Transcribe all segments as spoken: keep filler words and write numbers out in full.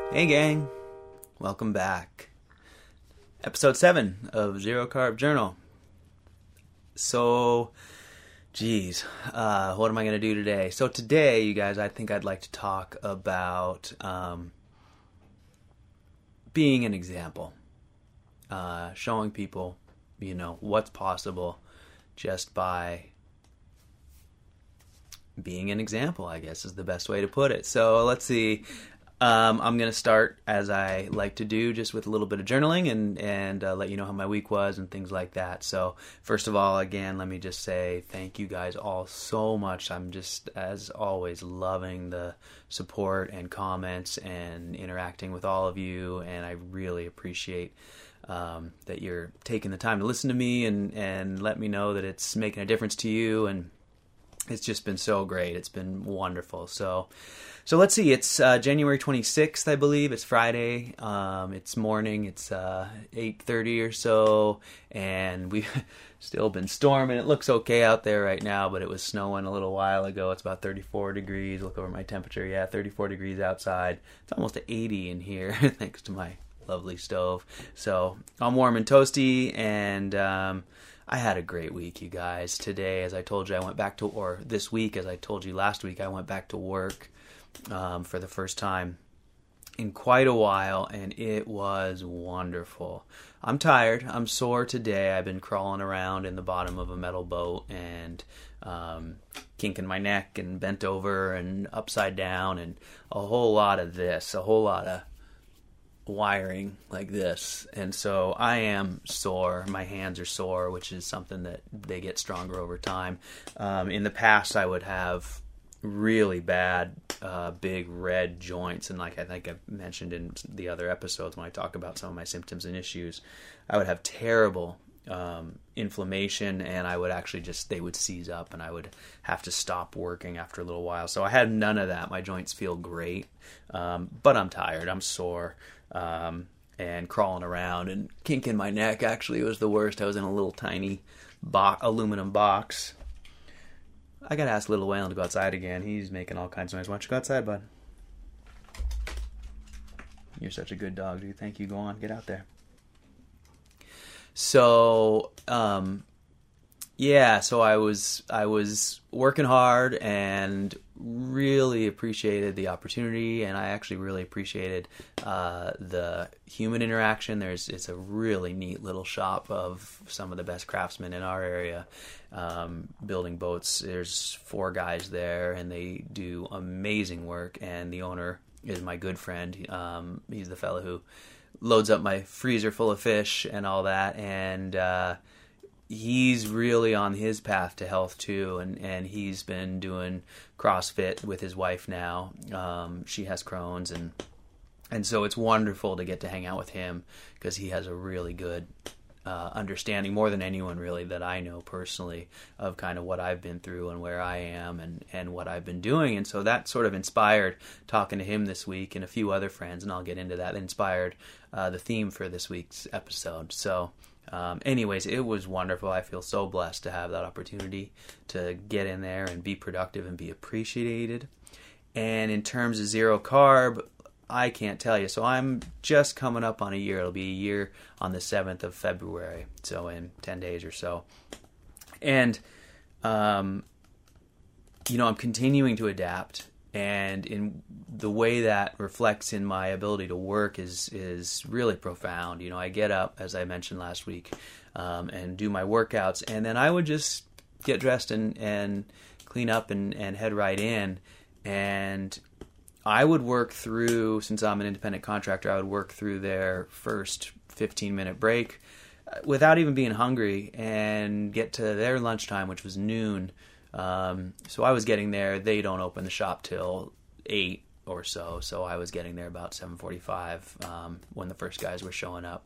Hey gang, welcome back. Episode seven of Zero Carb Journal. So, geez, uh, what am I going to do today? So today, you guys, I think I'd like to talk about um, being an example. Uh, showing people, you know, what's possible just by being an example, I guess is the best way to put it. So let's see. Um, I'm going to start, as I like to do, just with a little bit of journaling and, and uh, let you know how my week was and things like that. So first of all, again, let me just say thank you guys all so much. I'm just, as always, loving the support and comments and interacting with all of you, and I really appreciate um, that you're taking the time to listen to me and, and let me know that it's making a difference to you, and it's just been so great. It's been wonderful. So... So let's see, it's uh, January twenty-sixth, I believe. It's Friday. Um, it's morning. It's uh, eight thirty or so, and we've still been storming. It looks okay out there right now, but it was snowing a little while ago. It's about thirty-four degrees. Look over my temperature. Yeah, thirty-four degrees outside. It's almost eighty in here, thanks to my lovely stove. So I'm warm and toasty, and um, I had a great week, you guys. Today, as I told you, I went back to, or this week, as I told you last week, I went back to work. Um, for the first time in quite a while, and it was wonderful. I'm tired. I'm sore today. I've been crawling around in the bottom of a metal boat and um, kinking my neck and bent over and upside down and a whole lot of this, a whole lot of wiring like this. And so I am sore. My hands are sore, which is something that they get stronger over time. Um, in the past, I would have really bad uh, big red joints, and like I think I've mentioned in the other episodes when I talk about some of my symptoms and issues, I would have terrible um, inflammation, and I would actually just, they would seize up, and I would have to stop working after a little while. So I had none of that. My joints feel great, um, but I'm tired, I'm sore, um, and crawling around and kinking my neck actually was the worst. I was in a little tiny bo- aluminum box. I gotta ask Little Waylon to go outside again. He's making all kinds of noise. Why don't you go outside, bud? You're such a good dog, dude. Thank you. Go on. Get out there. So, um, yeah, so I was I was working hard and really appreciated the opportunity, and I actually really appreciated uh, the human interaction. There's it's a really neat little shop of some of the best craftsmen in our area, um, building boats. There's four guys there, and they do amazing work, and the owner is my good friend. Um, he's the fellow who loads up my freezer full of fish and all that, and uh, he's really on his path to health too, and, and he's been doing CrossFit with his wife now. Um, she has Crohn's, and and so it's wonderful to get to hang out with him because he has a really good uh, understanding, more than anyone really that I know personally, of kind of what I've been through and where I am and, and what I've been doing. And so that sort of inspired talking to him this week and a few other friends, and I'll get into that, that inspired uh, the theme for this week's episode. So Um, anyways, it was wonderful. I feel so blessed to have that opportunity to get in there and be productive and be appreciated. And in terms of zero carb, I can't tell you. So I'm just coming up on a year. It'll be a year on the seventh of February, so in ten days or so. And, um, you know, I'm continuing to adapt. And in the way that reflects in my ability to work is is really profound. You know, I get up, as I mentioned last week, um, and do my workouts, and then I would just get dressed and, and clean up and, and head right in. And I would work through, since I'm an independent contractor, I would work through their first fifteen-minute break without even being hungry and get to their lunchtime, which was noon. Um, so I was getting there. They don't open the shop till eight or so, so I was getting there about seven forty-five um, when the first guys were showing up,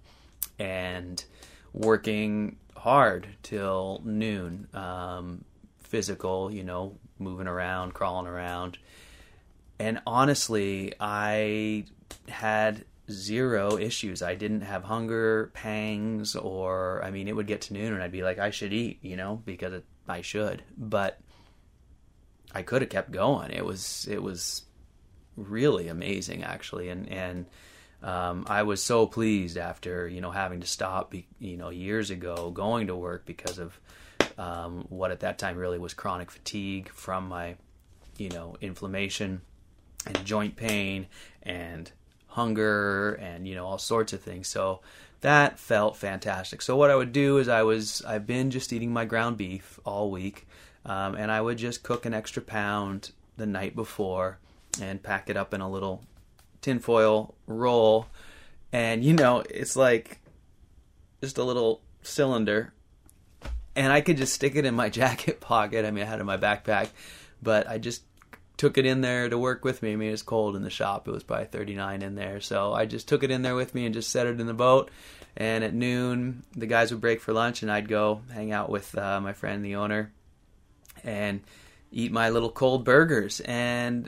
and working hard till noon. Um, physical, you know, moving around, crawling around, and honestly, I had zero issues. I didn't have hunger pangs, or I mean, it would get to noon and I'd be like, I should eat, you know, because it, I should, but I could have kept going. It was, it was really amazing, actually. And, and um, I was so pleased after, you know, having to stop, be, you know, years ago going to work because of um, what at that time really was chronic fatigue from my, you know, inflammation and joint pain and hunger and, you know, all sorts of things. So that felt fantastic. So what I would do is I was, I've been just eating my ground beef all week. Um, and I would just cook an extra pound the night before and pack it up in a little tinfoil roll. And, you know, it's like just a little cylinder. And I could just stick it in my jacket pocket. I mean, I had it in my backpack. But I just took it in there to work with me. I mean, it was cold in the shop. It was probably thirty-nine in there. So I just took it in there with me and just set it in the boat. And at noon, the guys would break for lunch, and I'd go hang out with uh, my friend, the owner, and eat my little cold burgers. And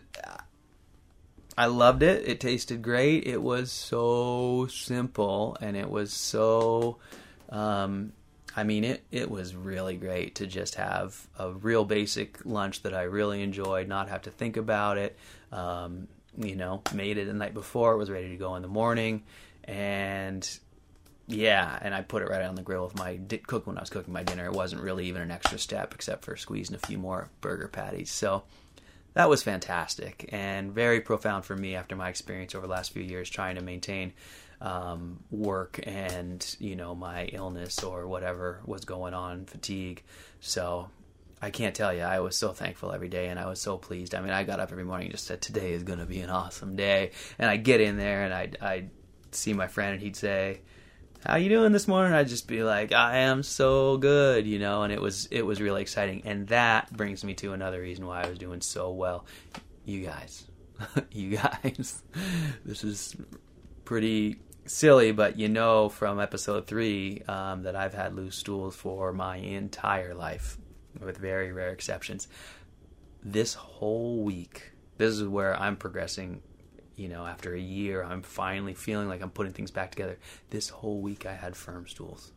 I loved it. It tasted great. It was so simple, and it was so, um, I mean, it, it was really great to just have a real basic lunch that I really enjoyed, not have to think about it. Um, you know, made it the night before. It was ready to go in the morning. And yeah, and I put it right on the grill with my di- cook when I was cooking my dinner. It wasn't really even an extra step except for squeezing a few more burger patties. So that was fantastic and very profound for me after my experience over the last few years trying to maintain um, work and, you know, my illness or whatever was going on, fatigue. So I can't tell you, I was so thankful every day, and I was so pleased. I mean, I got up every morning and just said, today is going to be an awesome day. And I get in there and I'd, I'd see my friend and he'd say, how you doing this morning? I'd just be like, I am so good, you know, and it was it was really exciting. And that brings me to another reason why I was doing so well. You guys, you guys, this is pretty silly, but you know from episode three um, that I've had loose stools for my entire life, with very rare exceptions. This whole week, this is where I'm progressing. You know, after a year, I'm finally feeling like I'm putting things back together. This whole week I had firm stools.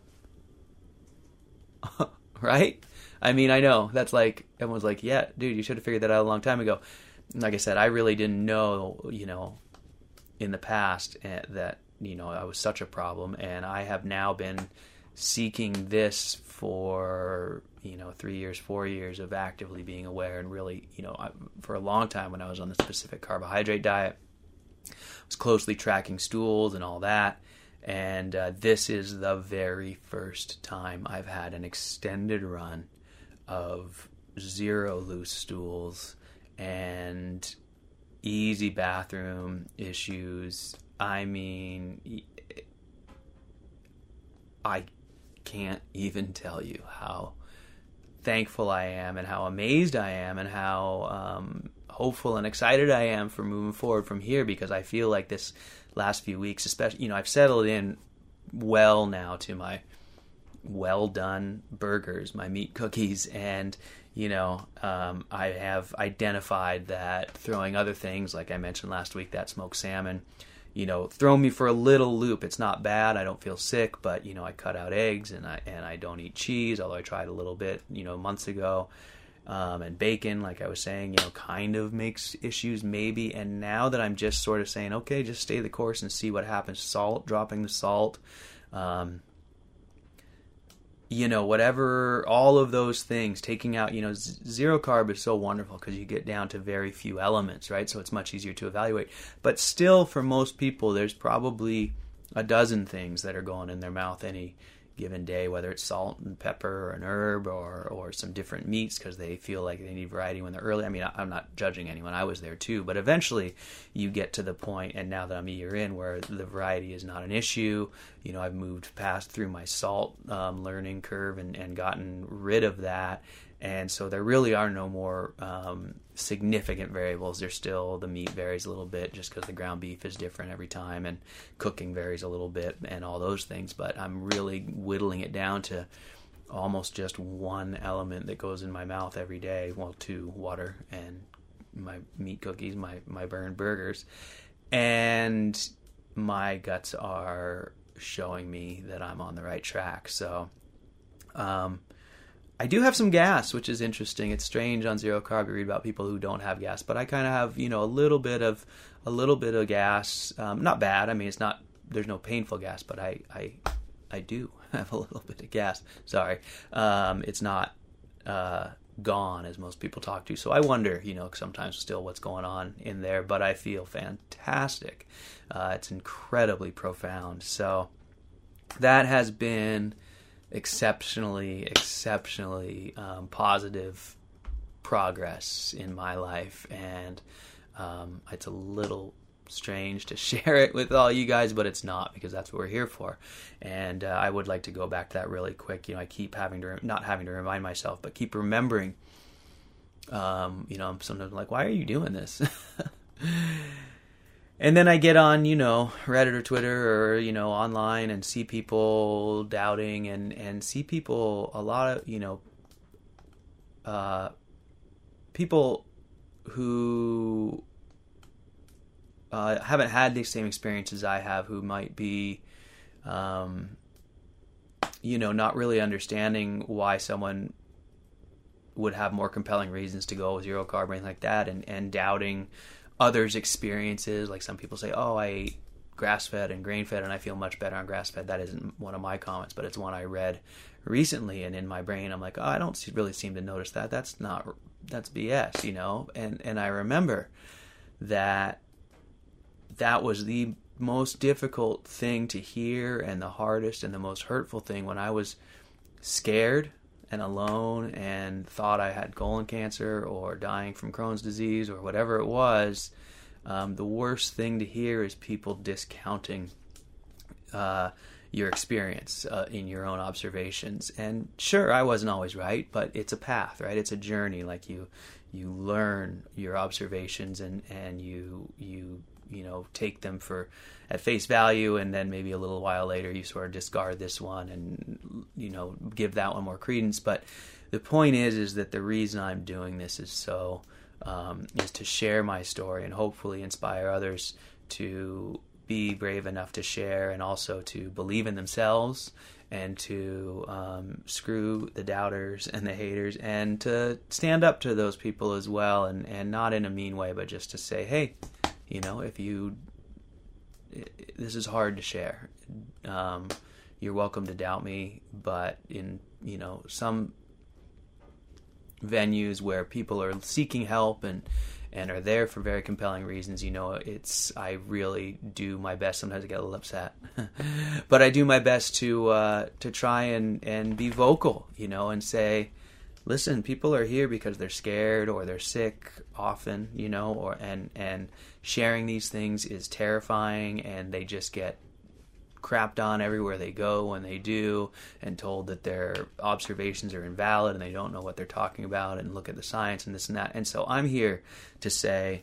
Right? I mean, I know. That's like, everyone's like, yeah, dude, you should have figured that out a long time ago. Like I said, I really didn't know, you know, in the past that, you know, I was such a problem. And I have now been seeking this for, you know, three years, four years of actively being aware and really, you know, I, for a long time when I was on the specific carbohydrate diet, I was closely tracking stools and all that. And uh, this is the very first time I've had an extended run of zero loose stools and easy bathroom issues. I mean, I can't even tell you how thankful I am and how amazed I am and how um, hopeful and excited I am for moving forward from here, because I feel like this last few weeks, especially, you know, I've settled in well now to my well done burgers, my meat cookies, and, you know, um, I have identified that throwing other things, like I mentioned last week, that smoked salmon, you know, throw me for a little loop. It's not bad. I don't feel sick, but, you know, I cut out eggs and I and I don't eat cheese, although I tried a little bit, you know, months ago. Um, and bacon, like I was saying, you know, kind of makes issues maybe. And now that I'm just sort of saying, okay, just stay the course and see what happens. Salt, dropping the salt, um, you know, whatever, all of those things, taking out, you know, z- zero carb is so wonderful because you get down to very few elements, right? So it's much easier to evaluate. But still, for most people, there's probably a dozen things that are going in their mouth any given day, whether it's salt and pepper or an herb or or some different meats because they feel like they need variety when they're early. I mean, I, I'm not judging anyone. I was there too. But eventually you get to the point, and now that I'm a year in, where the variety is not an issue. You know, I've moved past through my salt um, learning curve and, and gotten rid of that. And so there really are no more um, significant variables. There's still, the meat varies a little bit just because the ground beef is different every time, and cooking varies a little bit and all those things. But I'm really whittling it down to almost just one element that goes in my mouth every day. Well, two, water and my meat cookies, my, my burned burgers. And my guts are showing me that I'm on the right track. So, um, I do have some gas, which is interesting. It's strange on zero carb to read about people who don't have gas, but I kind of have, you know, a little bit of a little bit of gas. Um, not bad. I mean, it's not. There's no painful gas, but I I I do have a little bit of gas. Sorry, um, it's not uh, gone as most people talk to. So I wonder, you know, sometimes still what's going on in there. But I feel fantastic. Uh, it's incredibly profound. So that has been exceptionally, exceptionally um, positive progress in my life, and um, it's a little strange to share it with all you guys, but it's not, because that's what we're here for. And uh, I would like to go back to that really quick. You know, I keep having to, not having to remind myself, but keep remembering. Um, you know, I'm sometimes like, why are you doing this? And then I get on, you know, Reddit or Twitter or, you know, online and see people doubting and, and see people, a lot of, you know, uh, people who uh, haven't had the same experiences I have, who might be, um, you know, not really understanding why someone would have more compelling reasons to go zero carb or anything like that, and, and doubting others' experiences. Like some people say, oh, I ate grass-fed and grain-fed and I feel much better on grass-fed. That isn't one of my comments, but it's one I read recently, and in my brain I'm like, oh, I don't really seem to notice that. That's not, that's B S, you know? And, and I remember that that was the most difficult thing to hear, and the hardest and the most hurtful thing, when I was scared and alone and thought I had colon cancer or dying from Crohn's disease or whatever it was. Um, the worst thing to hear is people discounting uh, your experience uh, in your own observations. And sure, I wasn't always right, but it's a path, right? It's a journey. Like you, you learn your observations, and, and you, you, you know, take them for at face value, and then maybe a little while later you sort of discard this one and, you know, give that one more credence. But the point is, is that the reason I'm doing this is so, um, is to share my story and hopefully inspire others to be brave enough to share, and also to believe in themselves, and to um, screw the doubters and the haters, and to stand up to those people as well, and, and not in a mean way, but just to say, hey, you know, if you, this is hard to share. Um, you're welcome to doubt me, but in, you know, some venues where people are seeking help and, and are there for very compelling reasons, you know, it's, I really do my best. Sometimes I get a little upset, but I do my best to, uh, to try and, and be vocal, you know, and say, listen, people are here because they're scared or they're sick often, you know, or, and, and sharing these things is terrifying, and they just get crapped on everywhere they go when they do, and told that their observations are invalid and they don't know what they're talking about, and look at the science and this and that. And so I'm here to say,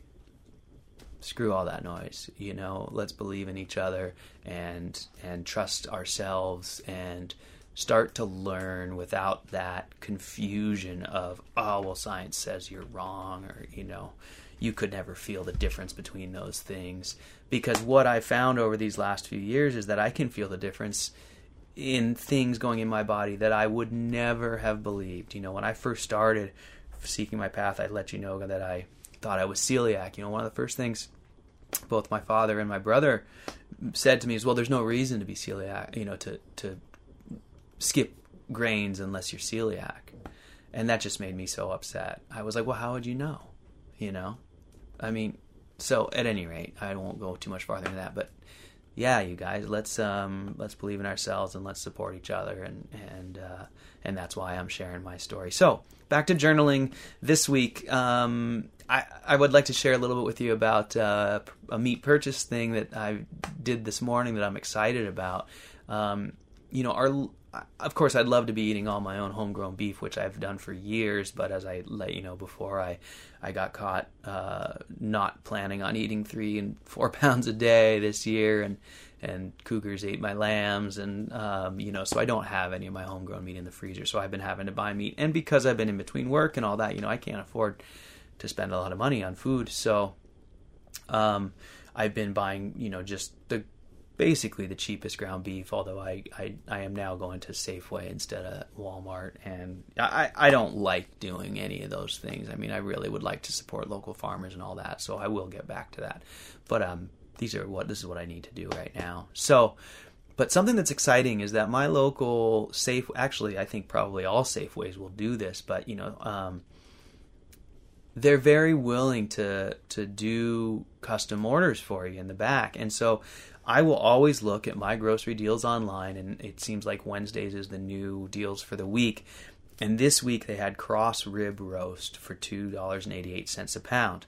screw all that noise, you know, let's believe in each other and, and trust ourselves, and start to learn without that confusion of, oh, well, science says you're wrong, or, you know, you could never feel the difference between those things. Because what I found over these last few years is that I can feel the difference in things going in my body that I would never have believed. You know, when I first started seeking my path, I let you know that I thought I was celiac. You know, one of the first things both my father and my brother said to me is, well, there's no reason to be celiac, you know, to, to skip grains unless you're celiac. And that just made me so upset. I was like, well, how would you know? You know? I mean, so at any rate, I won't go too much farther than that, but yeah, you guys, let's um, let's believe in ourselves, and let's support each other, and and uh, and that's why I'm sharing my story. So back to journaling this week. Um, I I would like to share a little bit with you about uh, a meat purchase thing that I did this morning that I'm excited about. Um, you know, our of course, I'd love to be eating all my own homegrown beef, which I've done for years. But as I let you know before, I, I got caught uh, not planning on eating three and four pounds a day this year, and and cougars ate my lambs, and um, you know, so I don't have any of my homegrown meat in the freezer. So I've been having to buy meat, and because I've been in between work and all that, you know, I can't afford to spend a lot of money on food. So um, I've been buying, you know, just the basically the cheapest ground beef, although I, I, I am now going to Safeway instead of Walmart, and I, I don't like doing any of those things. I mean, I really would like to support local farmers and all that, so I will get back to that. But um, these are what this is what I need to do right now. So, but something that's exciting is that my local Safe, actually, I think probably all Safeways will do this, but you know, um, they're very willing to to do custom orders for you in the back, and so I will always look at my grocery deals online, and it seems like Wednesdays is the new deals for the week. And this week they had cross rib roast for two dollars and eighty-eight cents a pound.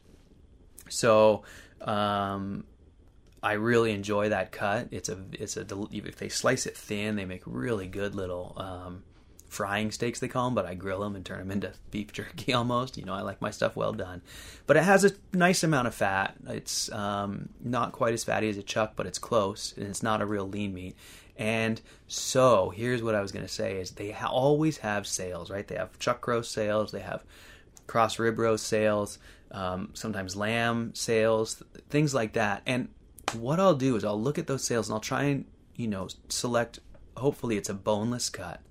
So um, I really enjoy that cut. It's a it's a if they slice it thin, they make really good little um, frying steaks, they call them, but I grill them and turn them into beef jerky almost. You know, I like my stuff well done. But it has a nice amount of fat. It's um, not quite as fatty as a chuck, but it's close, and it's not a real lean meat. And so here's what I was going to say is they ha- always have sales, right? They have chuck roast sales, they have cross rib roast sales, um, sometimes lamb sales, things like that. And what I'll do is I'll look at those sales and I'll try and, you know, select, hopefully it's a boneless cut.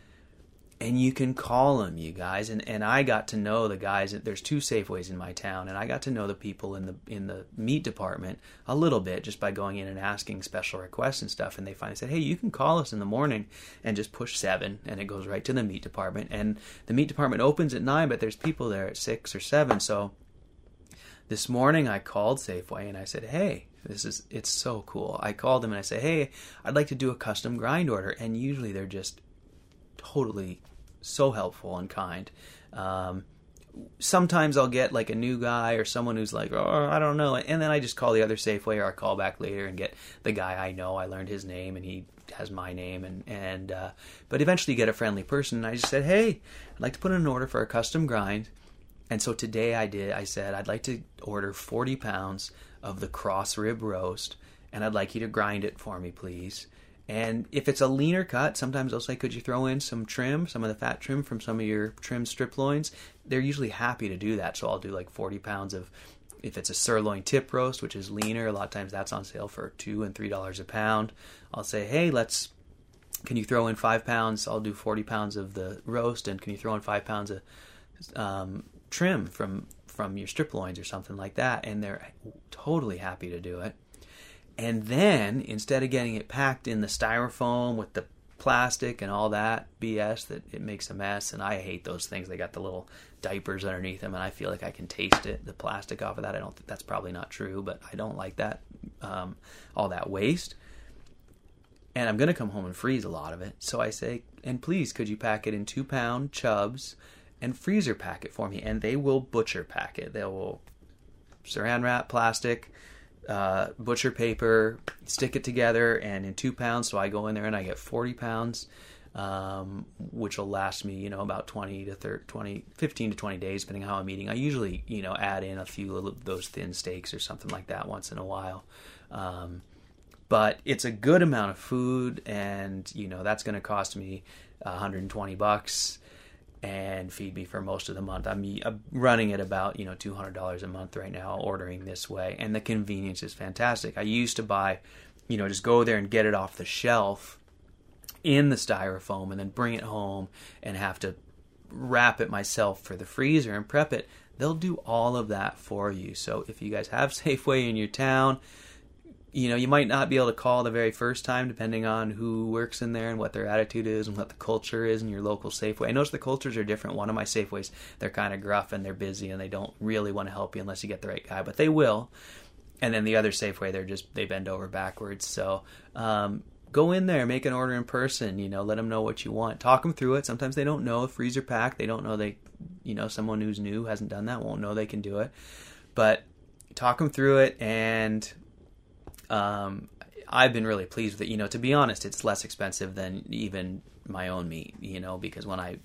And you can call them, you guys. And, and I got to know the guys. There's two Safeways in my town, and I got to know the people in the in the meat department a little bit just by going in and asking special requests and stuff. And they finally said, "Hey, you can call us in the morning and just push seven, and it goes right to the meat department. And the meat department opens at nine, but there's people there at six or seven. So this morning I called Safeway and I said, "Hey, this is it's so cool." I called them and I said, "Hey, I'd like to do a custom grind order." And usually they're just totally so helpful and kind. Um, sometimes I'll get like a new guy or someone who's like, "Oh, I don't know," and then I just call the other Safeway, or I call back later and get the guy I know. I learned his name and he has my name, and and uh, but eventually get a friendly person. And I just said, "Hey, I'd like to put in an order for a custom grind." And so today I did. I said, "I'd like to order forty pounds of the cross rib roast, and I'd like you to grind it for me, please." And if it's a leaner cut, sometimes they'll say, "Could you throw in some trim, some of the fat trim from some of your trim strip loins?" They're usually happy to do that. So I'll do like forty pounds of, if it's a sirloin tip roast, which is leaner, a lot of times that's on sale for two and three dollars a pound. I'll say, "Hey, let's, can you throw in five pounds? I'll do forty pounds of the roast, and can you throw in five pounds of um, trim from from your strip loins," or something like that. And they're totally happy to do it. And then, instead of getting it packed in the styrofoam with the plastic and all that B S that it makes a mess, and I hate those things. They got the little diapers underneath them, and I feel like I can taste it, the plastic off of that. I don't think that's probably not true, but I don't like that, um, all that waste. And I'm going to come home and freeze a lot of it. So I say, "And please, could you pack it in two-pound chubs and freezer pack it for me?" And they will butcher pack it. They will saran wrap, plastic, Uh, butcher paper, stick it together, and in two pounds. So I go in there and I get forty pounds, um, which will last me, you know, about twenty to thirty, twenty, fifteen to twenty days, depending on how I'm eating. I usually, you know, add in a few of those thin steaks or something like that once in a while. Um, but it's a good amount of food, and, you know, that's going to cost me one hundred twenty bucks and feed me for most of the month. I'm, I'm running at about, you know, two hundred dollars a month right now, ordering this way. And the convenience is fantastic. I used to buy, you know, just go there and get it off the shelf in the styrofoam and then bring it home and have to wrap it myself for the freezer and prep it. They'll do all of that for you. So if you guys have Safeway in your town, you know, you might not be able to call the very first time, depending on who works in there and what their attitude is and what the culture is in your local Safeway. I notice the cultures are different. One of my Safeways, they're kind of gruff and they're busy and they don't really want to help you unless you get the right guy, but they will. And then the other Safeway, they're just, they bend over backwards. So um, go in there, make an order in person, you know, let them know what you want. Talk them through it. Sometimes they don't know a freezer pack. They don't know they, you know, someone who's new, hasn't done that, won't know they can do it. But talk them through it, and Um, I've been really pleased with it. You know, to be honest, it's less expensive than even my own meat, you know, because when I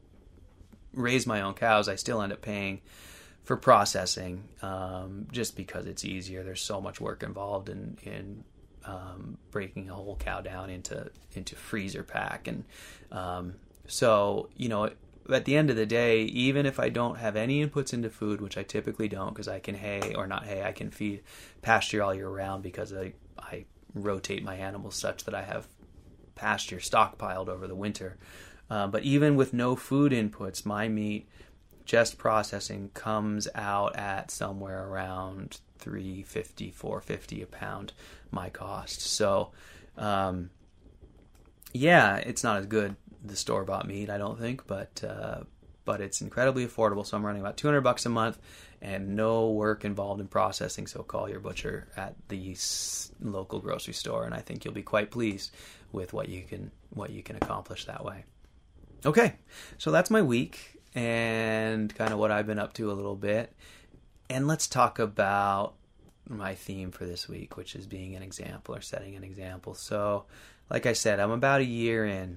raise my own cows, I still end up paying for processing, um, just because it's easier. There's so much work involved in, in um, breaking a whole cow down into, into freezer pack. And um, so, you know, at the end of the day, even if I don't have any inputs into food, which I typically don't, because I can hay, or not hay, I can feed pasture all year round because I, I rotate my animals such that I have pasture stockpiled over the winter. Uh, but even with no food inputs, my meat, just processing, comes out at somewhere around three fifty, four fifty a pound, my cost. So, um, yeah, it's not as good, the store-bought meat, I don't think, but uh, but it's incredibly affordable. So I'm running about two hundred bucks a month, and no work involved in processing. So call your butcher at the local grocery store, and I think you'll be quite pleased with what you can what you can accomplish that way. Okay, so that's my week and kind of what I've been up to a little bit. And let's talk about my theme for this week, which is being an example or setting an example. So, like I said, I'm about a year in.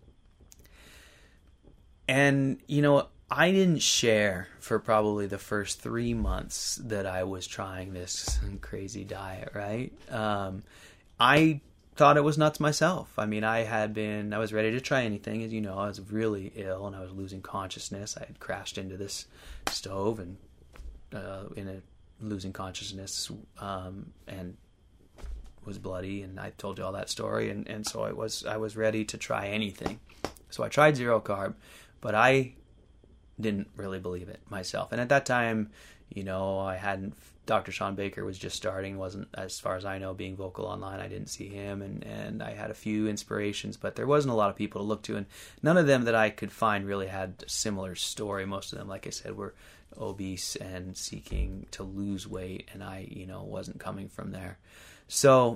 And, you know, I didn't share for probably the first three months that I was trying this crazy diet, right? Um, I thought it was nuts myself. I mean, I had been, I was ready to try anything. As you know, I was really ill and I was losing consciousness. I had crashed into this stove and uh, in a losing consciousness um, and was bloody. And I told you all that story. And, and so I was, I was ready to try anything. So I tried zero carb, but I didn't really believe it myself. And at that time, you know, I hadn't, Doctor Sean Baker was just starting, wasn't, as far as I know, being vocal online. I didn't see him, and, and I had a few inspirations, but there wasn't a lot of people to look to, and none of them that I could find really had a similar story. Most of them, like I said, were obese and seeking to lose weight, and I, you know, wasn't coming from there. So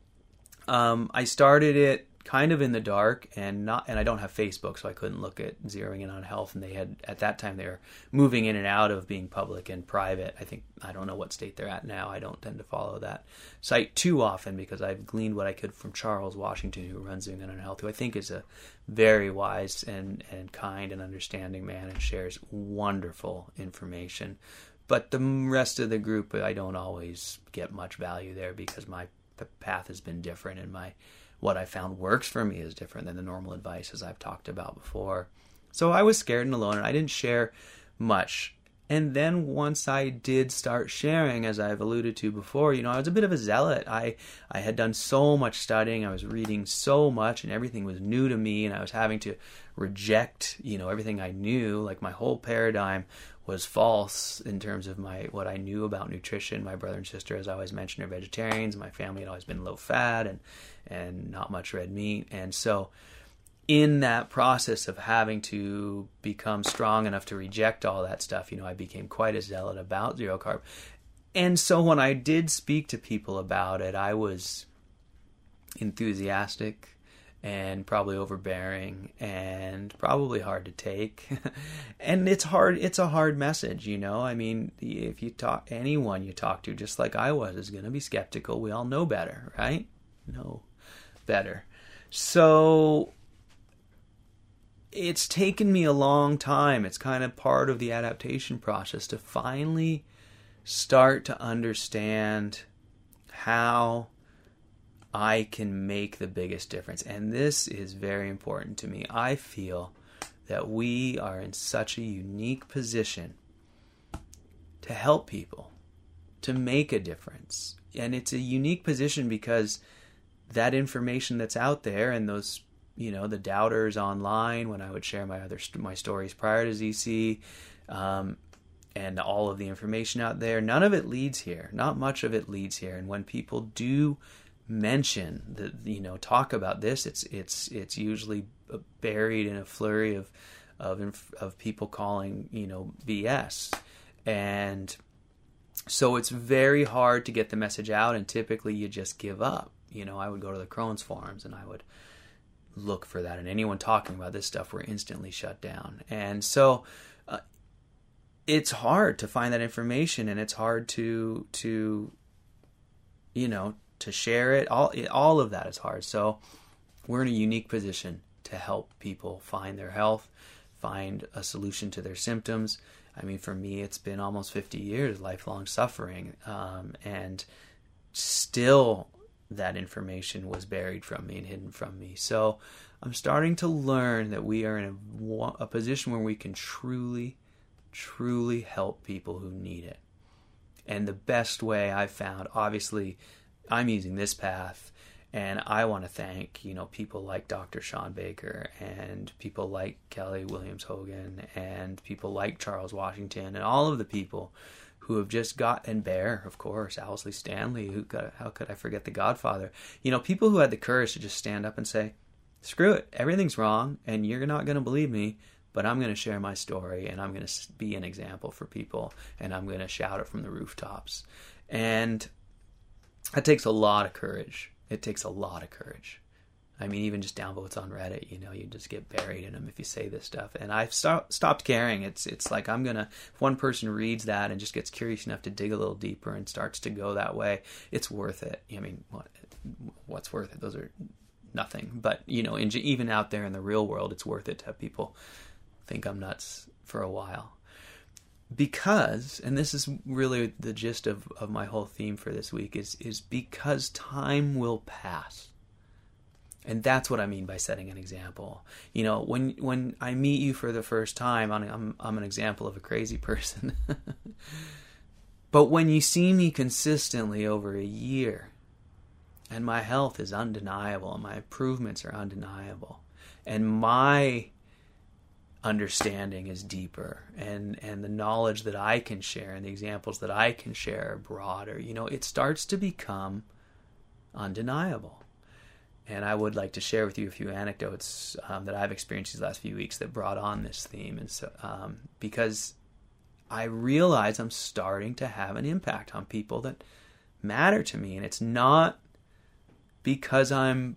um, I started it kind of in the dark, and not, and I don't have Facebook, so I couldn't look at zeroing in on health. And they had, at that time, they were moving in and out of being public and private. I think, I don't know what state they're at now. I don't tend to follow that site too often because I've gleaned what I could from Charles Washington, who runs Zeroing In on Health, who I think is a very wise and, and kind and understanding man and shares wonderful information. But the rest of the group, I don't always get much value there because my path has been different, and my what I found works for me is different than the normal advice, as I've talked about before. So I was scared and alone, and I didn't share much. And then once I did start sharing, as I've alluded to before, you know, I was a bit of a zealot. I, I had done so much studying, I was reading so much, and everything was new to me, and I was having to reject, you know, everything I knew. Like, my whole paradigm was false in terms of my what I knew about nutrition. My brother and sister, as I always mentioned, are vegetarians. My family had always been low fat and and not much red meat. And so in that process of having to become strong enough to reject all that stuff, you know, I became quite a zealot about zero carb. And so when I did speak to people about it, I was enthusiastic and probably overbearing and probably hard to take. And it's hard, it's a hard message, you know. I mean, if you talk, anyone you talk to, just like I was, is going to be skeptical. We all know better, right? Know better. So it's taken me a long time. It's kind of part of the adaptation process to finally start to understand how I can make the biggest difference. And this is very important to me. I feel that we are in such a unique position to help people, to make a difference. And it's a unique position because that information that's out there, and those, you know, the doubters online, when I would share my other my stories prior to Z C, um, and all of the information out there, none of it leads here. Not much of it leads here. And when people do mention that, you know, talk about this, it's it's it's usually buried in a flurry of of of people calling, you know, B S. And so it's very hard to get the message out, and typically you just give up. You know, I would go to the Crohn's forums and I would look for that, and anyone talking about this stuff were instantly shut down. And so uh, it's hard to find that information, and it's hard to to you know to share it. All all of that is hard. So we're in a unique position to help people find their health, find a solution to their symptoms. I mean, for me, it's been almost fifty years, lifelong suffering, um, and still that information was buried from me and hidden from me. So I'm starting to learn that we are in a, a position where we can truly, truly help people who need it. And the best way I've found, obviously, I'm using this path, and I want to thank, you know, people like Doctor Sean Baker and people like Kelly Williams Hogan and people like Charles Washington and all of the people who have just got, and Bear, of course, Owsley Stanley, who got, how could I forget the Godfather? You know, people who had the courage to just stand up and say, screw it, everything's wrong, and you're not going to believe me, but I'm going to share my story, and I'm going to be an example for people, and I'm going to shout it from the rooftops. And that takes a lot of courage. It takes a lot of courage. I mean, even just downvotes on Reddit, you know, you just get buried in them if you say this stuff. And I've stop, stopped caring. It's it's like I'm going to, if one person reads that and just gets curious enough to dig a little deeper and starts to go that way, it's worth it. I mean, what what's worth it? Those are nothing. But, you know, in, even out there in the real world, it's worth it to have people think I'm nuts for a while. Because, and this is really the gist of, of my whole theme for this week, is is because time will pass. And that's what I mean by setting an example. You know, when when I meet you for the first time, I'm I'm, I'm an example of a crazy person. But when you see me consistently over a year, and my health is undeniable, and my improvements are undeniable, and my understanding is deeper, and, and the knowledge that I can share and the examples that I can share are broader, you know, it starts to become undeniable. And I would like to share with you a few anecdotes um, that I've experienced these last few weeks that brought on this theme. And so, um, because I realize I'm starting to have an impact on people that matter to me. And it's not because I'm,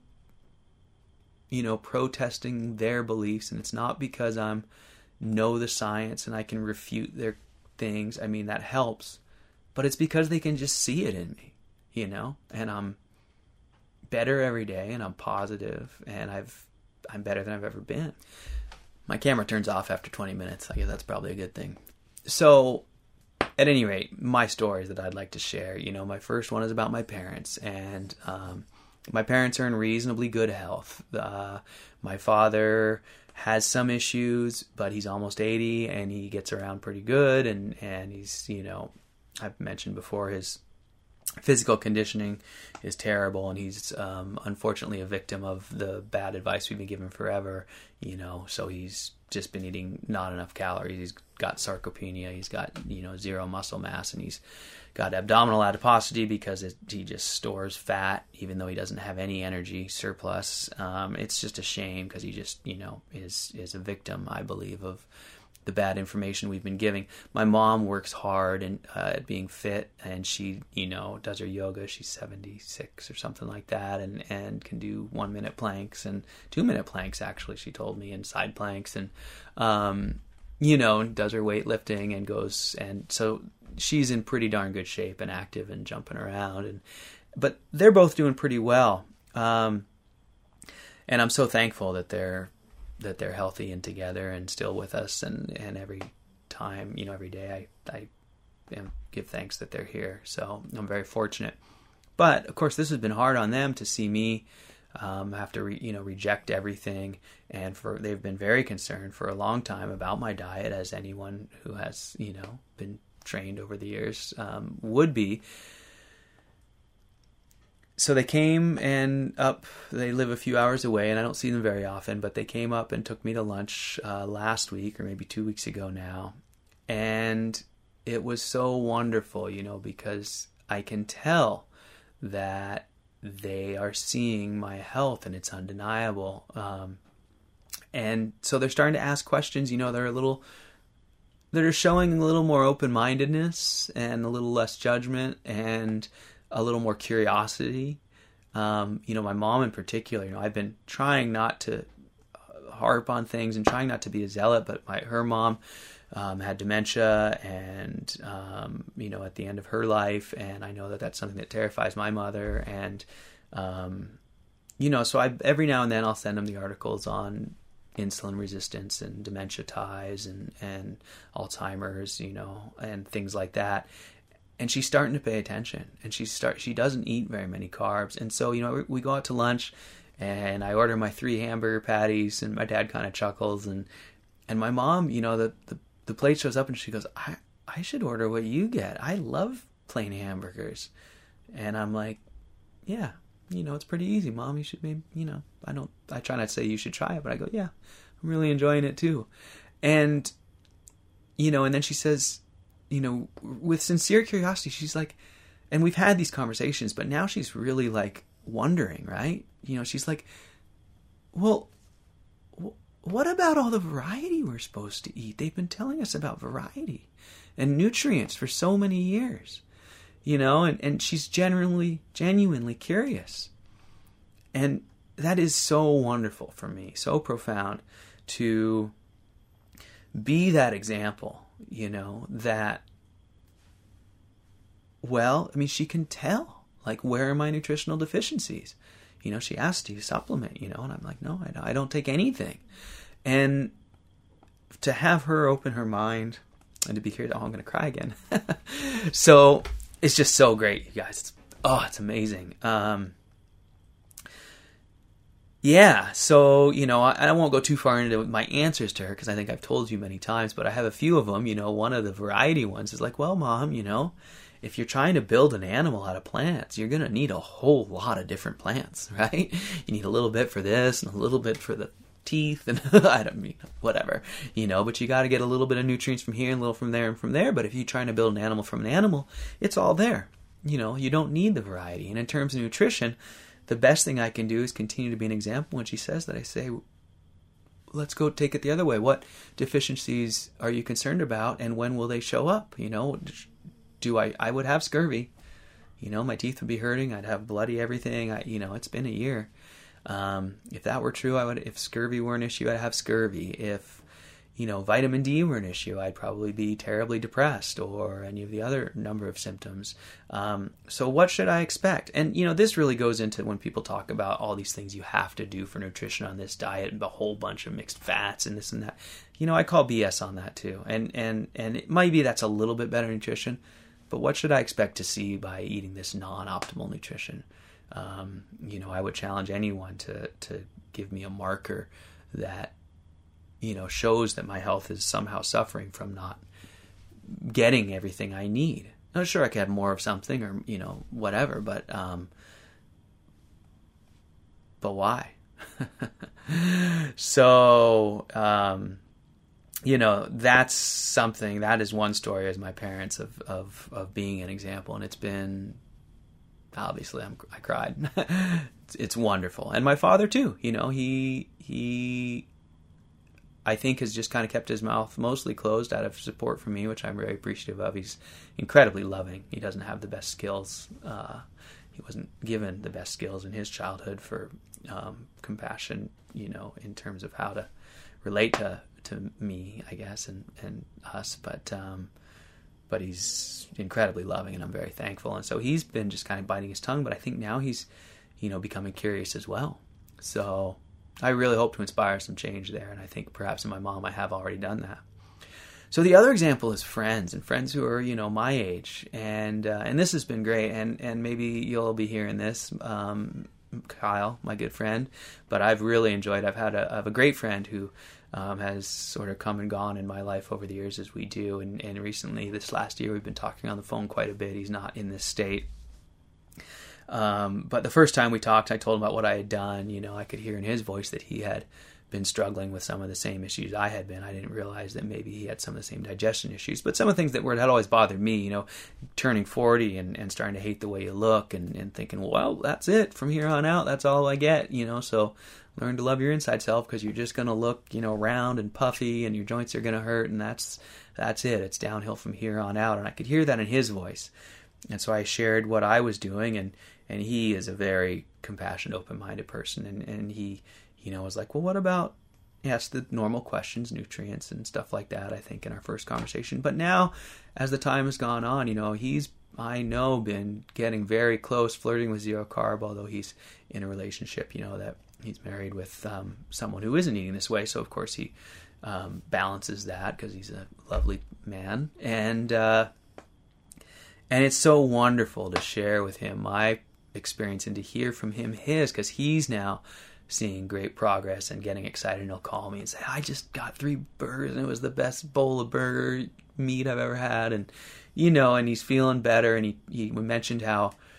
you know, protesting their beliefs. And it's not because I'm know the science and I can refute their things. I mean, that helps. But it's because they can just see it in me, you know, and I'm better every day, and I'm positive, and I've I'm better than I've ever been. My camera turns off after twenty minutes. I guess that's probably a good thing. So, at any rate, my stories that I'd like to share. You know, my first one is about my parents, and um, my parents are in reasonably good health. Uh, my father has some issues, but he's almost eighty, and he gets around pretty good, and and he's, you know, I've mentioned before, his physical conditioning is terrible, and he's um, unfortunately a victim of the bad advice we've been given forever, you know, so he's just been eating not enough calories. He's got sarcopenia, he's got, you know, zero muscle mass, and he's got abdominal adiposity because it, he just stores fat even though he doesn't have any energy surplus. Um, it's just a shame because he just, you know, is is a victim, I believe, of the bad information we've been giving. My mom works hard and uh, at being fit, and she, you know, does her yoga. She's seventy-six or something like that, and, and can do one minute planks and two minute planks, actually, she told me, and side planks, and, um, you know, does her weightlifting and goes, and so she's in pretty darn good shape and active and jumping around, and, but they're both doing pretty well. Um, and I'm so thankful that they're, that they're healthy and together and still with us, and, and every time, you know, every day I, I you know, give thanks that they're here. So I'm very fortunate. But of course, this has been hard on them to see me um, have to, re, you know, reject everything. And for, they've been very concerned for a long time about my diet, as anyone who has, you know, been trained over the years um, would be. So they came and up, they live a few hours away, and I don't see them very often, but they came up and took me to lunch uh, last week, or maybe two weeks ago now. And it was so wonderful, you know, because I can tell that they are seeing my health, and it's undeniable. Um, and so they're starting to ask questions, you know, they're a little, they're showing a little more open-mindedness and a little less judgment and a little more curiosity. Um, you know, my mom in particular, you know, I've been trying not to harp on things and trying not to be a zealot, but my, her mom um, had dementia and, um, you know, at the end of her life. And I know that that's something that terrifies my mother. And, um, you know, so I, every now and then I'll send them the articles on insulin resistance and dementia ties and, and Alzheimer's, you know, and things like that. And she's starting to pay attention, and she start she doesn't eat very many carbs. And so, you know, we go out to lunch, and I order my three hamburger patties, and my dad kind of chuckles, and and my mom, you know, the, the the plate shows up, and she goes, I I should order what you get. I love plain hamburgers. And I'm like, yeah, you know, it's pretty easy, Mom. You should maybe, you know, I don't, I try not to say you should try it, but I go, yeah, I'm really enjoying it too. And, you know, and then she says, you know, with sincere curiosity, she's like, and we've had these conversations, but now she's really like wondering, right? You know, she's like, well, what about all the variety we're supposed to eat? They've been telling us about variety and nutrients for so many years, you know, and, and she's genuinely, genuinely curious. And that is so wonderful for me, so profound to be that example, you know, that, well, I mean, she can tell, like, where are my nutritional deficiencies? You know, she asked, do you supplement, you know, and I'm like, no, I don't take anything. And to have her open her mind and to be here, oh, I'm going to cry again. So it's just so great, you guys. It's, oh, it's amazing. Um, yeah, so, you know, I, I won't go too far into my answers to her because I think I've told you many times, but I have a few of them. You know, one of the variety ones is like, well, Mom, you know, if you're trying to build an animal out of plants, you're going to need a whole lot of different plants, right? You need a little bit for this and a little bit for the teeth and I don't mean whatever, you know, but you got to get a little bit of nutrients from here and a little from there and from there. But if you're trying to build an animal from an animal, it's all there. You know, you don't need the variety. And in terms of nutrition, the best thing I can do is continue to be an example. When she says that, I say, let's go take it the other way. What deficiencies are you concerned about and when will they show up? You know, do I, I would have scurvy, you know, my teeth would be hurting. I'd have bloody everything. I, you know, it's been a year. Um, if that were true, I would, if scurvy were an issue, I'd have scurvy. If, you know, vitamin D were an issue, I'd probably be terribly depressed or any of the other number of symptoms. Um, so what should I expect? And, you know, this really goes into when people talk about all these things you have to do for nutrition on this diet and a whole bunch of mixed fats and this and that. You know, I call B S on that too. And, and, and it might be that's a little bit better nutrition, but what should I expect to see by eating this non-optimal nutrition? Um, you know, I would challenge anyone to, to give me a marker that, you know, shows that my health is somehow suffering from not getting everything I need. I'm sure I could have more of something or, you know, whatever, but, um, but why? So, um, you know, that's something, that is one story as my parents of, of, of being an example. And it's been, obviously I'm, I cried. it's, it's wonderful. And my father too, you know, he, he, I think has just kind of kept his mouth mostly closed out of support for me, which I'm very appreciative of. He's incredibly loving. He doesn't have the best skills. Uh, he wasn't given the best skills in his childhood for um, compassion, you know, in terms of how to relate to, to me, I guess, and, and us. But um, but he's incredibly loving, and I'm very thankful. And so he's been just kind of biting his tongue, but I think now he's, you know, becoming curious as well. So I really hope to inspire some change there, and I think perhaps in my mom I have already done that. So the other example is friends, and friends who are, you know, my age, and uh, and this has been great, and, and maybe you'll be hearing this, um, Kyle, my good friend, but I've really enjoyed, I've had a, I have a great friend who um, has sort of come and gone in my life over the years as we do, and, and recently, this last year, we've been talking on the phone quite a bit. He's not in this state. Um, but the first time we talked, I told him about what I had done. You know, I could hear in his voice that he had been struggling with some of the same issues I had been. I didn't realize that maybe he had some of the same digestion issues, but some of the things that were, had always bothered me, you know, turning forty and, and starting to hate the way you look and, and thinking, well, that's it from here on out. That's all I get, you know, so learn to love your inside self because you're just going to look, you know, round and puffy and your joints are going to hurt. And that's, that's it. It's downhill from here on out. And I could hear that in his voice. And so I shared what I was doing, and, and he is a very compassionate, open-minded person. And, and he, you know, was like, well, what about, he asked the normal questions, nutrients and stuff like that, I think, in our first conversation. But now, as the time has gone on, you know, he's, I know, been getting very close, flirting with zero carb, although he's in a relationship, you know, that he's married with um, someone who isn't eating this way. So, of course, he um, balances that because he's a lovely man. And, uh, and it's so wonderful to share with him my experience and to hear from him his, because he's now seeing great progress and getting excited, and he'll call me and say, I just got three burgers and it was the best bowl of burger meat I've ever had. And, you know, and he's feeling better. And he, he mentioned how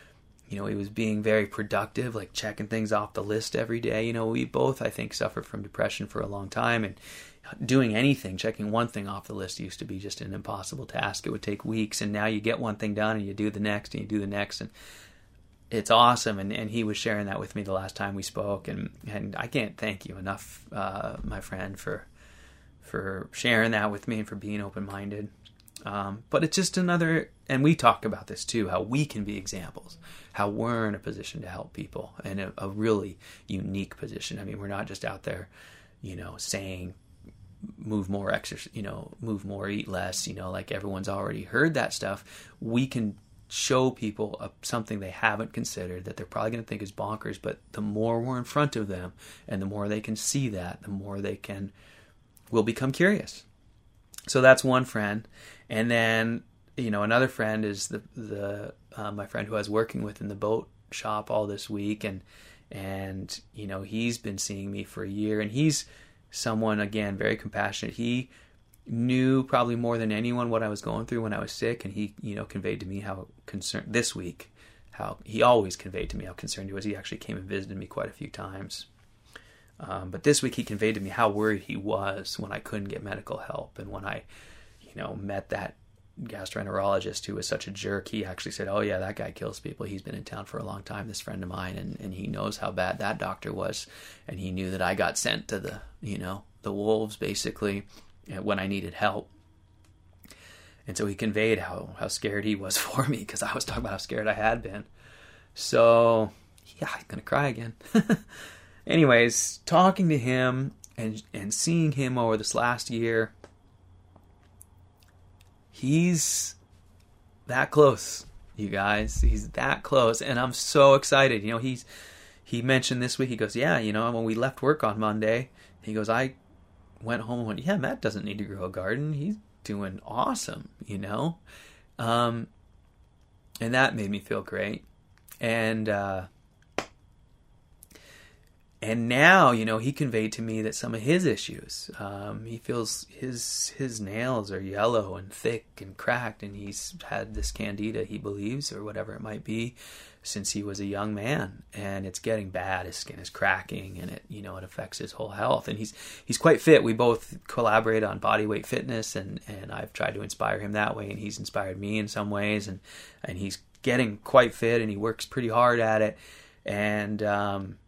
you know, he was being very productive, like checking things off the list every day. You know, we both, I think, suffered from depression for a long time, and doing anything, checking one thing off the list used to be just an impossible task. It would take weeks, and now you get one thing done and you do the next and you do the next, and it's awesome. And, and he was sharing that with me the last time we spoke, and, and I can't thank you enough, uh, my friend, for for sharing that with me and for being open-minded. Um, but it's just another, and we talk about this too, how we can be examples, how we're in a position to help people, in a, a really unique position. I mean, we're not just out there, you know, saying move more, exercise, you know, move more, eat less, you know, like everyone's already heard that stuff. We can show people a, something they haven't considered that they're probably going to think is bonkers, but the more we're in front of them and the more they can see that, the more they can, will become curious. So that's one friend. And then, you know, another friend is the, the, uh, my friend who I was working with in the boat shop all this week. And, and, you know, he's been seeing me for a year, and he's someone, again, very compassionate. He knew probably more than anyone what I was going through when I was sick. And he, you know, conveyed to me how concerned this week, how he always conveyed to me how concerned he was. He actually came and visited me quite a few times. Um, but this week he conveyed to me how worried he was when I couldn't get medical help. And when I, you know, met that gastroenterologist who was such a jerk, he actually said, oh yeah, that guy kills people. He's been in town for a long time, this friend of mine, and, and he knows how bad that doctor was. And he knew that I got sent to the, you know, the wolves basically when I needed help. And so he conveyed how, how scared he was for me, because I was talking about how scared I had been. So, yeah, I'm going to cry again. Anyways, talking to him and and seeing him over this last year, he's that close, you guys. He's that close, and I'm so excited. You know, he's he mentioned this week, he goes, yeah, you know, when we left work on Monday, he goes, I went home and went, yeah, Matt doesn't need to grow a garden. He's doing awesome, you know? Um, and that made me feel great. And, uh, And now, you know, he conveyed to me that some of his issues, um, he feels his his nails are yellow and thick and cracked, and he's had this candida, he believes, or whatever it might be, since he was a young man, and it's getting bad. His skin is cracking, and it, you know, it affects his whole health. And he's he's quite fit. We both collaborate on body weight fitness, and, and I've tried to inspire him that way, and he's inspired me in some ways, and and he's getting quite fit, and he works pretty hard at it, and um,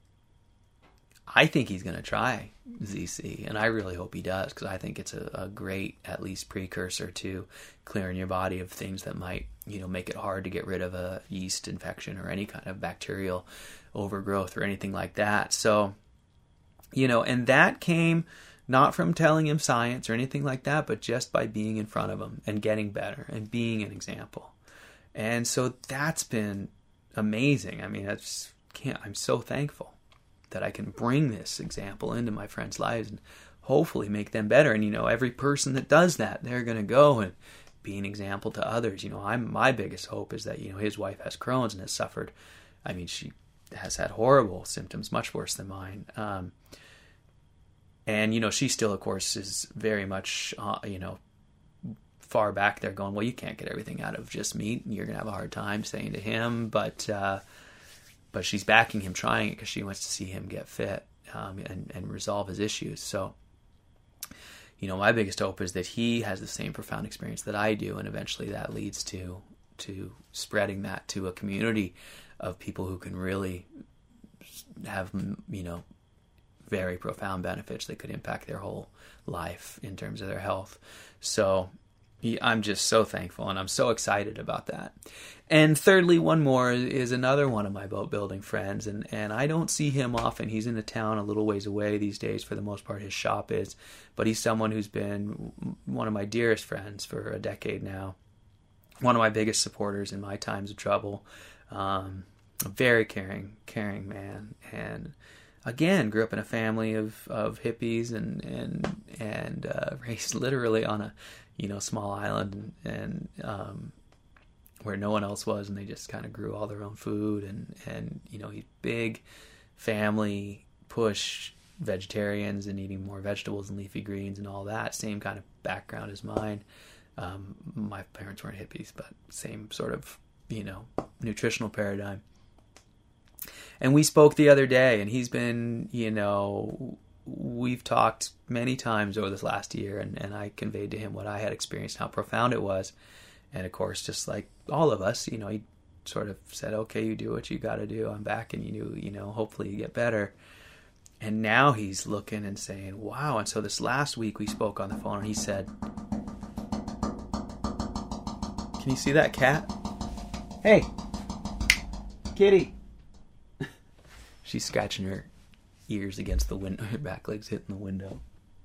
I think he's going to try Z C, and I really hope he does, because I think it's a, a great, at least, precursor to clearing your body of things that might, you know, make it hard to get rid of a yeast infection or any kind of bacterial overgrowth or anything like that. So, you know, and that came not from telling him science or anything like that, but just by being in front of him and getting better and being an example. And so that's been amazing. I mean, I just can't, I'm so thankful that I can bring this example into my friends' lives and hopefully make them better. And, you know, every person that does that, they're going to go and be an example to others. You know, I'm, my biggest hope is that, you know, his wife has Crohn's and has suffered, I mean, she has had horrible symptoms, much worse than mine. Um, and, you know, she still, of course, is very much, uh, you know, far back there going, well, you can't get everything out of just meat, and you're going to have a hard time saying to him, but, uh, But she's backing him, trying it, because she wants to see him get fit um, and, and resolve his issues. So, you know, my biggest hope is that he has the same profound experience that I do, and eventually that leads to to spreading that to a community of people who can really have, you know, very profound benefits that could impact their whole life in terms of their health. So I'm just so thankful, and I'm so excited about that. And thirdly, one more is another one of my boat building friends, and, and I don't see him often. He's in the town a little ways away these days, for the most part, his shop is, but he's someone who's been one of my dearest friends for a decade now, one of my biggest supporters in my times of trouble, um, a very caring, caring man, and again, grew up in a family of, of hippies and and and uh, raised literally on a, you know, small island, and, and um, where no one else was, and they just kind of grew all their own food, and and you know, he big family push vegetarians and eating more vegetables and leafy greens and all that. Same kind of background as mine. Um, my parents weren't hippies, but same sort of, you know, nutritional paradigm. And we spoke the other day, and he's been, you know, we've talked many times over this last year, and, and I conveyed to him what I had experienced, how profound it was. And of course, just like all of us, you know, he sort of said, okay, you do what you got to do. I'm back, and you, you know, hopefully you get better. And now he's looking and saying, wow. And so this last week we spoke on the phone, and he said, can you see that cat? Hey, kitty. She's scratching her ears against the window. Her back leg's hitting the window.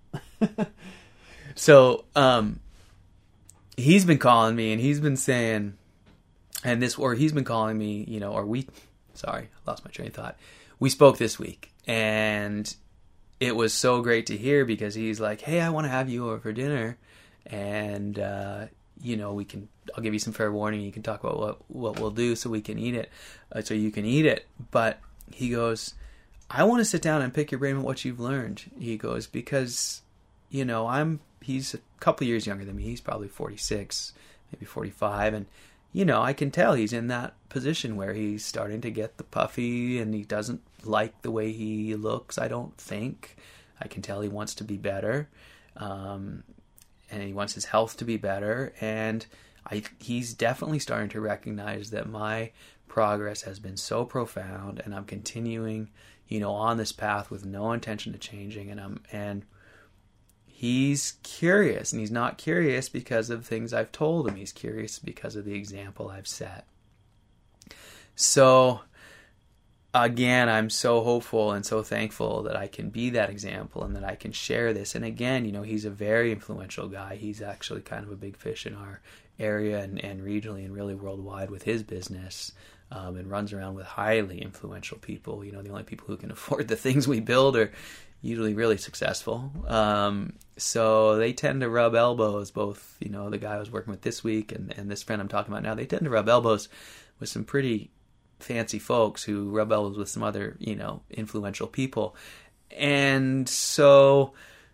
So, um, he's been calling me, and he's been saying, and this, or he's been calling me, you know, or we, sorry, I lost my train of thought. We spoke this week, and it was so great to hear, because he's like, hey, I want to have you over for dinner, and, uh, you know, we can, I'll give you some fair warning, you can talk about what, what we'll do so we can eat it, uh, so you can eat it. But he goes, I want to sit down and pick your brain on what you've learned. He goes, because, you know, I'm, he's a couple years younger than me. He's probably forty-six, maybe forty-five. And, you know, I can tell he's in that position where he's starting to get the puffy, and he doesn't like the way he looks, I don't think. I can tell he wants to be better. Um, and he wants his health to be better. And I, he's definitely starting to recognize that my progress has been so profound, and I'm continuing, you know, on this path with no intention of changing. And I'm, and he's curious, and he's not curious because of things I've told him. He's curious because of the example I've set. So, again, I'm so hopeful and so thankful that I can be that example, and that I can share this. And again, you know, he's a very influential guy. He's actually kind of a big fish in our area, and, and regionally, and really worldwide with his business, um, and runs around with highly influential people. You know, the only people who can afford the things we build are usually really successful. Um, so they tend to rub elbows, both, you know, the guy I was working with this week and, and this friend I'm talking about now, they tend to rub elbows with some pretty fancy folks who rub elbows with some other, you know, influential people. And so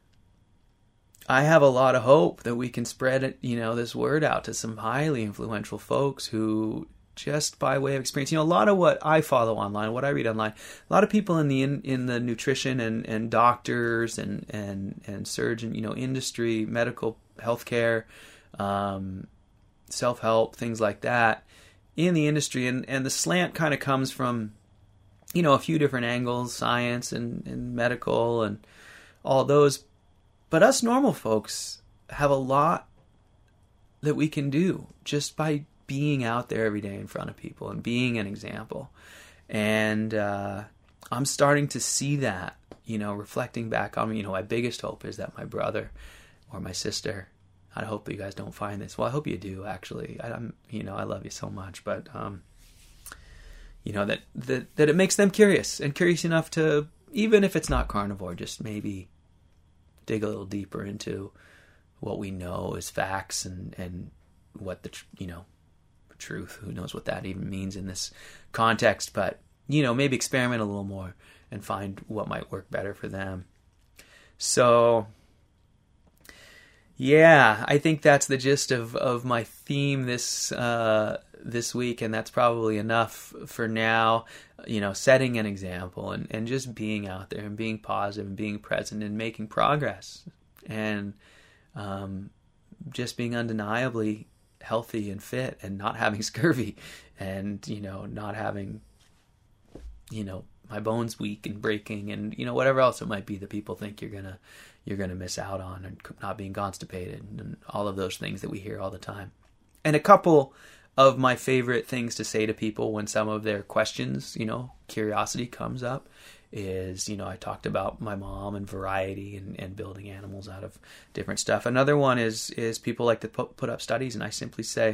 I have a lot of hope that we can spread it, you know, this word out to some highly influential folks who, just by way of experience, you know, a lot of what I follow online, what I read online, a lot of people in the in, in the nutrition and, and doctors and, and, and surgeon, you know, industry, medical, healthcare, um, self-help, things like that in the industry. And, and the slant kind of comes from, you know, a few different angles, science and, and medical and all those. But us normal folks have a lot that we can do just by being out there every day in front of people and being an example. And uh, I'm starting to see that, you know, reflecting back on me. You know, my biggest hope is that my brother or my sister, I hope you guys don't find this. Well, I hope you do, actually. I, I'm, you know, I love you so much. But, um, you know, that, that, that it makes them curious, and curious enough to, even if it's not carnivore, just maybe dig a little deeper into what we know is facts, and, and what the, you know, truth, who knows what that even means in this context, but, you know, maybe experiment a little more and find what might work better for them. So, yeah, I think that's the gist of, of my theme this uh, this week, and that's probably enough for now. You know, setting an example, and, and just being out there and being positive and being present and making progress, and um, just being undeniably healthy and fit, and not having scurvy, and, you know, not having, you know, my bones weak and breaking, and, you know, whatever else it might be that people think you're gonna you're gonna miss out on, and not being constipated, and all of those things that we hear all the time. And a couple of my favorite things to say to people when some of their questions, you know, curiosity comes up, is, you know, I talked about my mom and variety, and, and building animals out of different stuff. Another one is is people like to put, put up studies, and I simply say,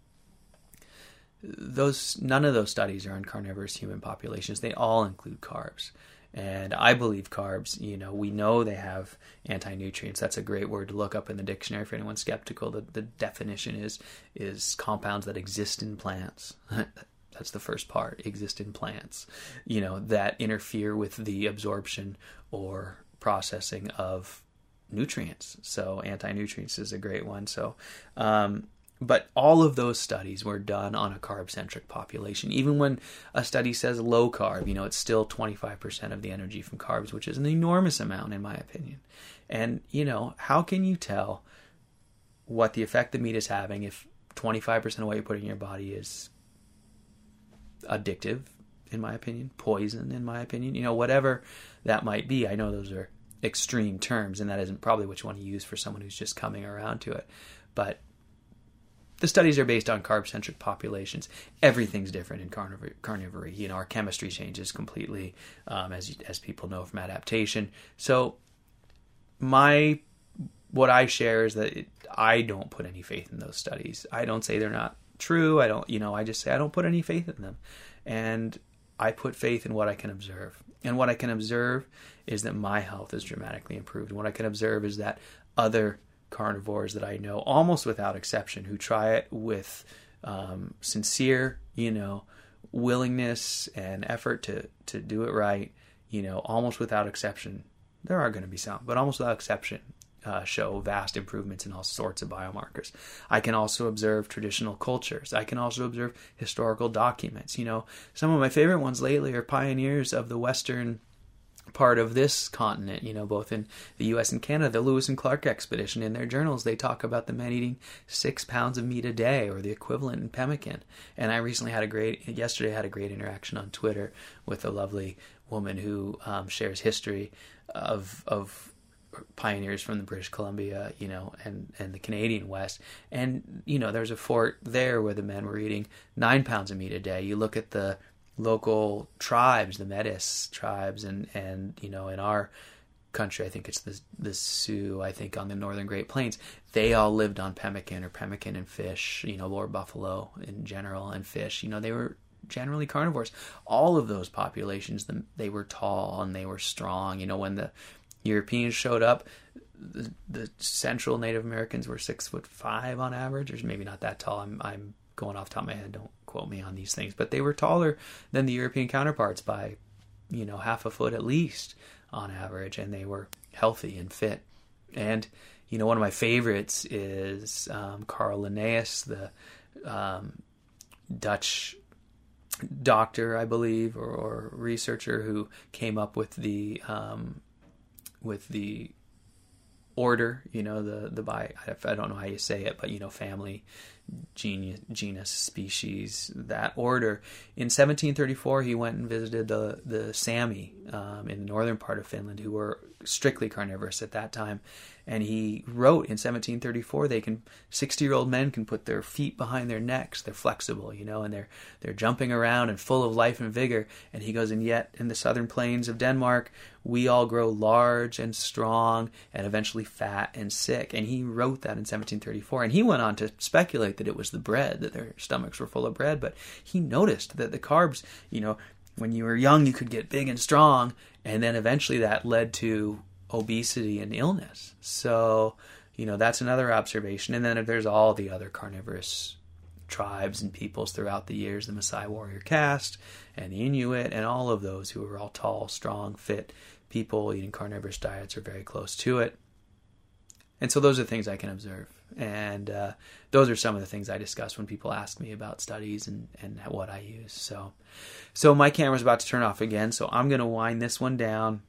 those none of those studies are on carnivorous human populations. They all include carbs. And I believe carbs, you know, we know they have anti-nutrients. That's a great word to look up in the dictionary for anyone skeptical. The, the definition is is compounds that exist in plants. That's the first part, exist in plants, you know, that interfere with the absorption or processing of nutrients. So anti-nutrients is a great one. So um, But all of those studies were done on a carb-centric population. Even when a study says low carb, you know, it's still twenty-five percent of the energy from carbs, which is an enormous amount in my opinion. And, you know, how can you tell what the effect the meat is having if twenty-five percent of what you put in your body is addictive, in my opinion, poison, in my opinion, you know, whatever that might be. I know those are extreme terms, and that isn't probably what you want to use for someone who's just coming around to it. But the studies are based on carb-centric populations. Everything's different in carnivore, carnivory. You know, our chemistry changes completely, um, as as people know from adaptation. So, my what I share is that it, I don't put any faith in those studies. I don't say they're not true. I don't, you know, I just say I don't put any faith in them, and I put faith in what I can observe. And what I can observe is that my health is dramatically improved. And what I can observe is that other carnivores that I know, almost without exception, who try it with um, sincere, you know, willingness and effort to, to do it right, you know, almost without exception, there are going to be some, but almost without exception, uh, show vast improvements in all sorts of biomarkers. I can also observe traditional cultures. I can also observe historical documents. You know, some of my favorite ones lately are pioneers of the Western part of this continent, you know, both in the U S and Canada. The Lewis and Clark expedition, in their journals, they talk about the men eating six pounds of meat a day, or the equivalent in pemmican. And I recently had a great, yesterday I had a great interaction on Twitter with a lovely woman who um, shares history of of pioneers from the British Columbia, you know, and, and the Canadian West. And, you know, there's a fort there where the men were eating nine pounds of meat a day. You look at the local tribes, the Metis tribes, and, and you know, in our country, I think it's the the Sioux, I think on the northern Great Plains, they all lived on pemmican or pemmican and fish, you know, Lord Buffalo in general, and fish. You know, they were generally carnivores. All of those populations, they were tall and they were strong. You know, when the Europeans showed up, the, the Central Native Americans were six foot five on average, or maybe not that tall. I'm I'm going off the top of my head, don't quote me on these things, but they were taller than the European counterparts by, you know, half a foot at least on average, and they were healthy and fit. And, you know, one of my favorites is um, Carl Linnaeus, the um, Dutch doctor, I believe, or, or researcher who came up with the um, with the order, you know, the the by I don't know how you say it, but, you know, family, genus, genus, species, that order. In seventeen thirty-four, he went and visited the the Sami um, in the northern part of Finland, who were strictly carnivorous at that time. And he wrote in seventeen thirty-four, they can sixty-year-old men can put their feet behind their necks. They're flexible, you know, and they're they're jumping around and full of life and vigor. And he goes, and yet in the southern plains of Denmark, we all grow large and strong and eventually fat and sick. And he wrote that in seventeen thirty-four. And he went on to speculate that it was the bread, that their stomachs were full of bread. But he noticed that the carbs, you know, when you were young, you could get big and strong. And then eventually that led to obesity and illness. So, you know, that's another observation. And then there's all the other carnivorous tribes and peoples throughout the years, the Maasai warrior caste and the Inuit, and all of those who are all tall, strong, fit people eating carnivorous diets are very close to it. And so those are things I can observe. And uh, those are some of the things I discuss when people ask me about studies and, and what I use. So, so my camera's about to turn off again, so I'm going to wind this one down.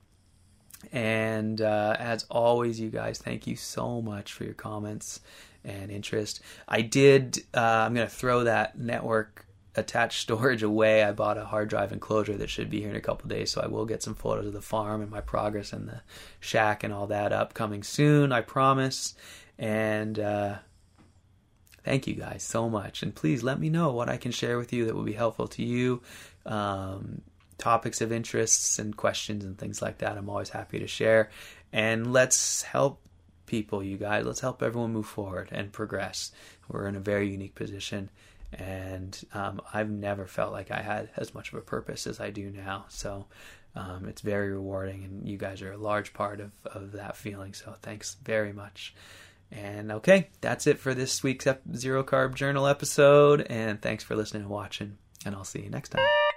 And uh, as always, you guys, thank you so much for your comments and interest. I did, uh, I'm going to throw that network attached storage away. I bought a hard drive enclosure that should be here in a couple days, so I will get some photos of the farm and my progress and the shack and all that up coming soon, I promise. And uh, thank you guys so much. And please let me know what I can share with you that will be helpful to you. Um, topics of interests and questions and things like that. I'm always happy to share. And let's help people, you guys. Let's help everyone move forward and progress. We're in a very unique position. And um, I've never felt like I had as much of a purpose as I do now. So um, it's very rewarding, and you guys are a large part of, of that feeling. So thanks very much. And okay, that's it for this week's Zero Carb Journal episode. And thanks for listening and watching. And I'll see you next time.